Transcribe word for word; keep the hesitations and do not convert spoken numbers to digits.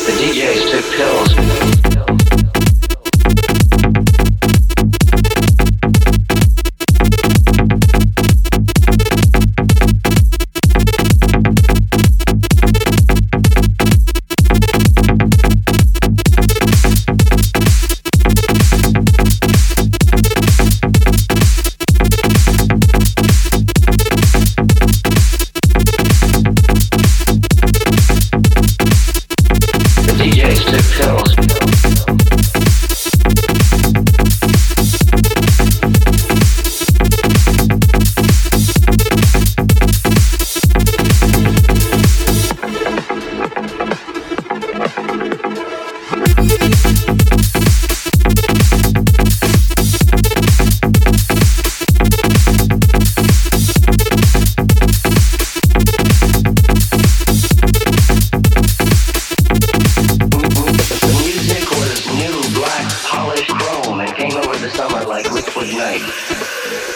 The D Js took pills. D Js took pills. Polished chrome and came over the summer like liquid night.